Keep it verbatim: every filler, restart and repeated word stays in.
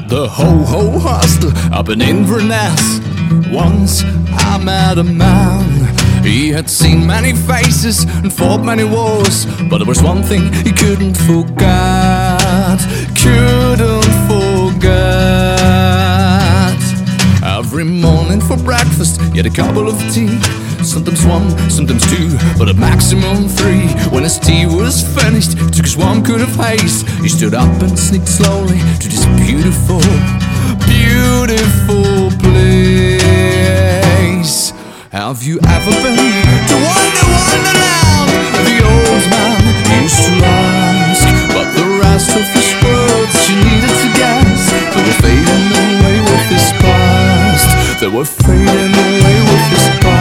At the Ho-Ho Hostel up in Inverness, once I met a man. He had seen many faces and fought many wars, but there was one thing he couldn't forget. Couldn't forget. Every morning for breakfast he had a cup of tea. Sometimes one, sometimes two, but at maximum three. When his tea was finished, he took his one coat of haste. He stood up and sneaked slowly to this beautiful, beautiful place. Have you ever been to Wonder Wonderland? The old man used to ask, but the rest of his words she needed to guess. They were fading away with his past. They were fading away with his past.